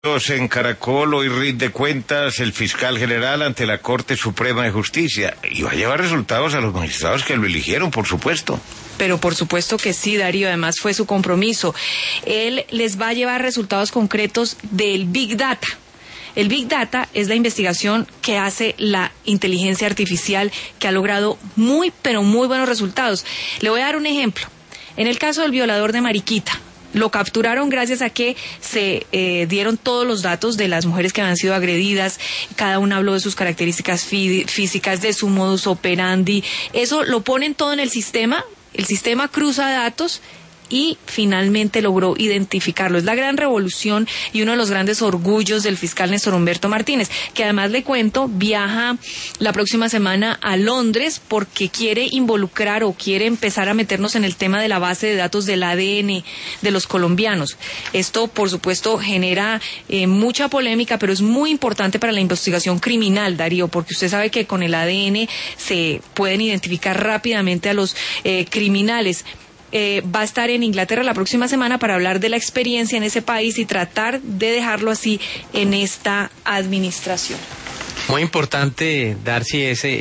En Caracol hoy rinde cuentas el fiscal general ante la Corte Suprema de Justicia y va a llevar resultados a los magistrados que lo eligieron, por supuesto. Pero por supuesto que sí, Darío, además fue su compromiso. Él les va a llevar resultados concretos del Big Data. El Big Data es la investigación que hace la inteligencia artificial que ha logrado muy, pero muy buenos resultados. Le voy a dar un ejemplo. En el caso del violador de Mariquita, lo capturaron gracias a que se dieron todos los datos de las mujeres que habían sido agredidas, cada una habló de sus características físicas, de su modus operandi, eso lo ponen todo en el sistema cruza datos y finalmente logró identificarlo. Es la gran revolución y uno de los grandes orgullos del fiscal Néstor Humberto Martínez, que además le cuento, viaja la próxima semana a Londres porque quiere involucrar o quiere empezar a meternos en el tema de la base de datos del ADN de los colombianos. Esto, por supuesto, genera mucha polémica, pero es muy importante para la investigación criminal, Darío, porque usted sabe que con el ADN se pueden identificar rápidamente a los criminales. Va a estar en Inglaterra la próxima semana para hablar de la experiencia en ese país y tratar de dejarlo así en esta administración. Muy importante, Darcy, ese